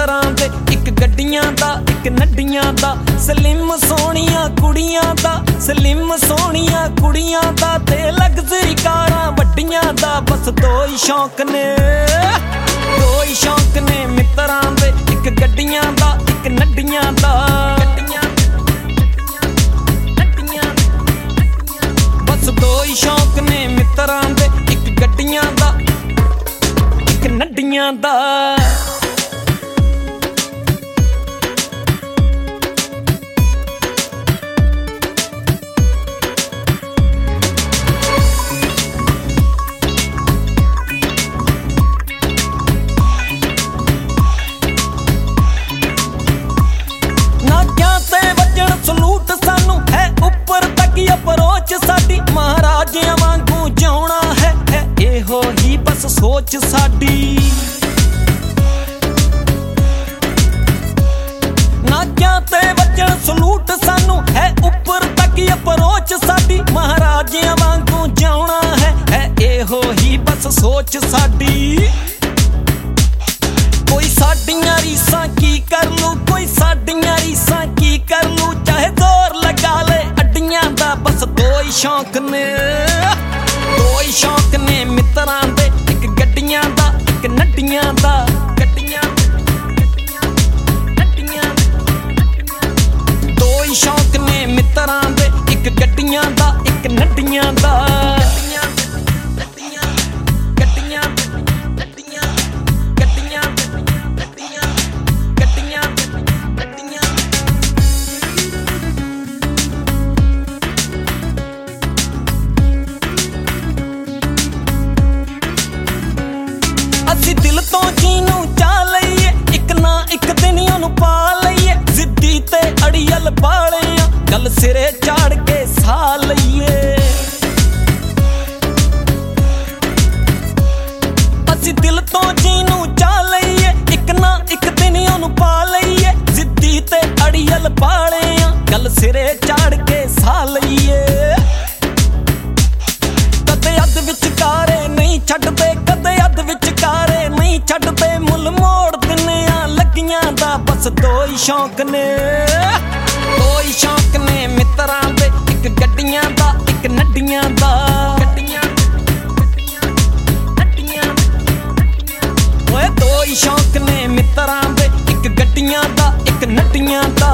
ਮਿੱਤਰਾਂ ਦੇ, ਇੱਕ ਗੱਡੀਆਂ ਦਾ ਇੱਕ ਨੱਡੀਆਂ ਦਾ। ਸਲਿਮ ਸੋਹਣੀਆਂ ਕੁੜੀਆਂ ਦਾ, ਸਲਿਮ ਸੋਹਣੀਆਂ ਕੁੜੀਆਂ ਦਾ ਤੇ ਲਗਜ਼ਰੀ ਕਾਰਾਂ ਵੱਡੀਆਂ ਦਾ। ਬਸ ਦੋ ਹੀ ਸ਼ੌਂਕ ਨੇ, ਦੋ ਹੀ ਸ਼ੌਂਕ ਨੇ ਮਿੱਤਰਾਂ ਦੇ, ਇੱਕ ਗੱਡੀਆਂ ਦਾ ਇੱਕ ਨੱਡੀਆਂ ਦਾ। ਬਸ ਦੋ ਹੀ ਸ਼ੌਂਕ ਨੇ ਮਿੱਤਰਾਂ ਦੇ, ਇੱਕ ਗੱਡੀਆਂ ਦਾ ਇੱਕ ਨੱਡੀਆਂ ਦਾ। ਸਲੂਟ ਸਾਨੂੰ ਹੈ ਉੱਪਰ ਤੱਕ ਅਪਰੋਚ ਸਾਡੀ, ਮਹਾਰਾਜਿਆਂ ਵਾਂਗੂ ਜਿਉਣਾ ਹੈ ਇਹੋ ਹੀ ਬਸ ਸੋਚ ਸਾਡੀ। ਨਾਕਿਆਂ ਤੇ ਵੱਜਣ ਸਲੂਟ ਸਾਨੂੰ ਹੈ ਉੱਪਰ ਤੱਕ ਅਪਰੋਚ ਸਾਡੀ, ਮਹਾਰਾਜਿਆਂ ਵਾਂਗੂ ਜਿਉਣਾ ਹੈ ਇਹੋ ਹੀ ਬਸ ਸੋਚ ਸਾਡੀ। ਕੋਈ ਸਾਡੀਆਂ ਰੀਸਾਂ ਕੀ ਕਰ ਲੂ, ਕੋਈ ਸਾਡੀਆਂ ਰੀਸਾਂ ਕੀ ਕਰ ਲੂ, ਚਾਹੇ ਜ਼ੋਰ ਲਗਾ ਲੈ ਅੱਡੀਆਂ ਦਾ। ਬਸ ਦੋ ਹੀ ਸ਼ੌਂਕ ਨੇ, ਦੋ ਹੀ ਸ਼ੌਂਕ ਨੇ ਮਿੱਤਰਾਂ ਦੇ, ਇੱਕ ਗੱਡੀਆਂ ਦਾ ਇੱਕ ਨੱਡੀਆਂ ਦਾ। ਦੋ ਹੀ ਸ਼ੌਂਕ ਨੇ ਮਿੱਤਰਾਂ ਦੇ, ਇੱਕ ਗੱਡੀਆਂ ਦਾ ਇੱਕ ਨੱਡੀਆਂ ਦਾ। ਅਸੀਂ ਦਿਲ ਤੋਂ ਜੀਨੂੰ ਚਾਹ ਲਈਏ, ਇੱਕ ਨਾ ਇੱਕ ਦਿਨ ਉਹਨੂੰ ਪਾ ਲਈਏ। ਜ਼ਿੱਦੀ ਤੇ ਅੜੀਅਲ ਬਾਲੇ ਆ, ਗੱਲ ਸਿਰੇ ਚਾੜ ਕੇ ਸਾਹ ਲਈਏ। ਅਸੀਂ ਦਿਲ ਤੋਂ ਜੀਨੂੰ ਚਾਹ ਲਈਏ, ਇੱਕ ਨਾ ਇੱਕ ਦਿਨ ਉਹਨੂੰ ਪਾ ਲਈਏ। ਜ਼ਿੱਦੀ ਤੇ ਅੜੀਅਲ ਬਾਲੇ ਆ, ਗੱਲ ਸਿਰੇ ਚਾੜ ਕੇ ਸਾਹ ਲਈਏ। ਕਦੇ ਅੱਧ ਵਿਚਕਾਰੇ ਨਹੀਂ ਛੱਡਦੇ, ਕਦੇ ਅੱਧ ਵਿਚਕਾਰੇ ਨਹੀਂ ਛੱਡਦੇ, ਮੁੱਲ ਮੋੜ ਦਿੰਨੇ ਆ ਲੱਗੀਆਂ ਦਾ। ਬਸ ਦੋ ਹੀ ਸ਼ੌਂਕ ਨੇ, ਦੋ ਹੀ ਸ਼ੌਂਕ ਨੇ ਮਿੱਤਰਾਂ ਦੇ, ਇੱਕ ਗੱਡੀਆਂ ਦਾ ਇੱਕ ਨੱਡੀਆਂ ਦਾ। ਓਏ ਦੋ ਹੀ ਸ਼ੌਂਕ ਨੇ ਮਿੱਤਰਾਂ ਦੇ, ਇੱਕ ਗੱਡੀਆਂ ਦਾ ਇੱਕ ਨੱਡੀਆਂ ਦਾ।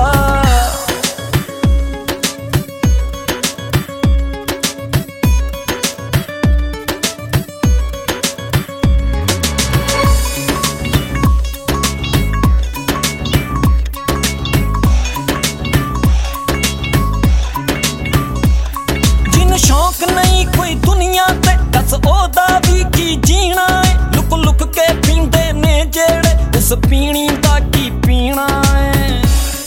ਸ਼ੌਂਕ ਨਹੀਂ ਕੋਈ ਦੁਨੀਆ ਤੇ, ਦੱਸ ਉਹਦਾ ਵੀ ਕੀ ਜੀਣਾ ਏ। ਲੁਕ ਲੁਕ ਕੇ ਪੀਂਦੇ ਨੇ ਜਿਹੜੇ, ਉਸ ਪੀਣੀ ਦਾ ਕੀ ਪੀਣਾ ਏ।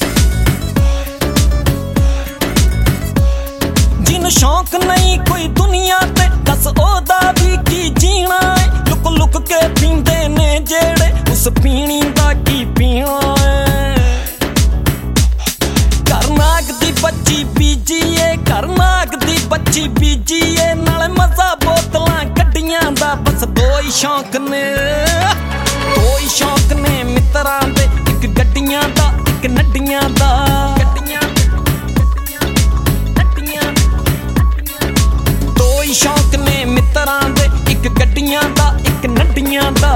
ਜਿਹਨੂੰ ਸ਼ੌਂਕ ਨਹੀਂ ਕੋਈ ਦੁਨੀਆ ਤੇ, ਦੱਸ ਉਹਦਾ ਵੀ ਕੀ ਜੀਣਾ ਏ। ਲੁਕ ਲੁਕ ਕੇ ਪੀਂਦੇ ਨੇ ਜਿਹੜੇ, ਉਸ ਪੀਣੀ ਦਾ ਕੀ ਪੀਣਾ ਏ। ਕਰਨਾਗ ਦੀ ਬੱਚੀ ਬੀਜੀਏ, ਕਰਨਾਗ ਦੀ ਬੱਚੀ ਬੀਜੀਏ, ਨਾਲੇ ਮਜ਼ਾ ਬੋਤਲਾਂ ਕੱਢੀਆਂ ਦਾ। ਬਸ ਦੋ ਹੀ ਸ਼ੌਂਕ ਨੇ, ਦੋ ਹੀ ਸ਼ੌਂਕ ਨੇ ਮਿੱਤਰਾਂ ਦੇ, ਇੱਕ ਗੱਡੀਆਂ ਦਾ ਇੱਕ ਨੱਡੀਆਂ ਦਾ। ਦੋ ਹੀ ਸ਼ੌਂਕ ਨੇ ਮਿੱਤਰਾਂ ਦੇ, ਇੱਕ ਗੱਡੀਆਂ ਦਾ ਇੱਕ ਨੱਡੀਆਂ ਦਾ।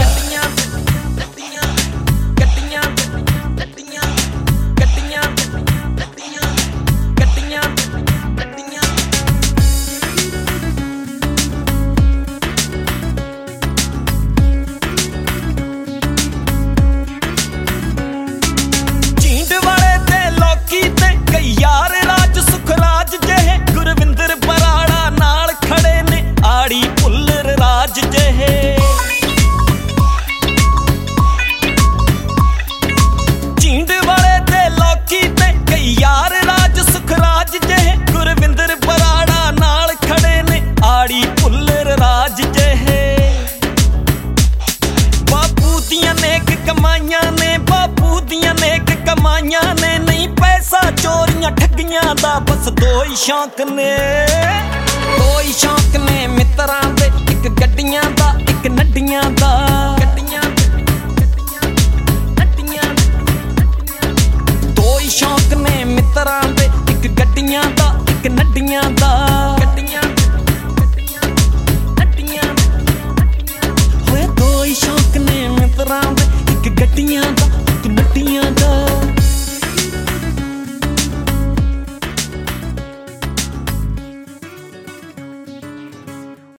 ਯਾਰ ਰਾਜ ਸੁਖਰਾਜ ਜਿਹੇ, ਗੁਰਵਿੰਦਰ ਬਰਾੜਾ ਨਾਲ ਖੜੇ ਨੇ, ਆੜੀ ਭੁੱਲਰ ਰਾਜ ਜਿਹੇ। ਝੀਂਡ ਵਾਲੇ ਤੇ ਲੋਕੀ ਤੇ ਕਈ ਯਾਰ ਰਾਜ ਸੁਖਰਾਜ ਜਿਹੇ, ਗੁਰਵਿੰਦਰ ਬਰਾੜਾ ਨਾਲ ਖੜੇ ਨੇ, ਆੜੀ ਭੁੱਲਰ ਰਾਜ ਜਿਹੇ। ਬਾਪੂ ਦੀਆਂ ਨੇਕ ਕਮਾਈਆਂ ਨੇ, ਬਾਪੂ ਦੀਆਂ ਨੇਕ ਕਮਾਈਆਂ ਨੇ, ਨਹੀਂ ਪੈਸਾ ਚੋਰੀਆਂ ਠੱਗੀਆਂ ਦਾ। ਬਸ ਦੋ ਹੀ ਸ਼ੌਂਕ ਨੇ, ਦੋ ਹੀ ਸ਼ੌਂਕ ਨੇ ਮਿੱਤਰਾਂ ਦੇ, ਇੱਕ ਗੱਡੀਆਂ ਦਾ ਇੱਕ ਨੱਡੀਆਂ ਦਾ। sound